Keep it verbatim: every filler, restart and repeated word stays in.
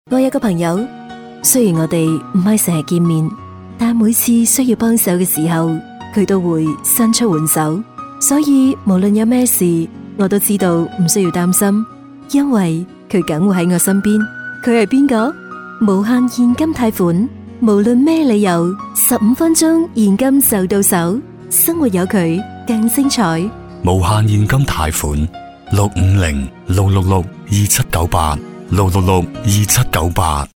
我有個朋友，雖然我哋唔係成日見面，但每次需要幫手嘅時候，佢都會伸出援手。所以無論有咩事，我都知道唔需要擔心，因為佢梗會喺我身邊。佢係邊個？無限現金貸款，無論咩理由，十五分鐘現金就到手，生活有佢更精彩。 無限現金貸款六五零六六六二七九八六六六二七九八。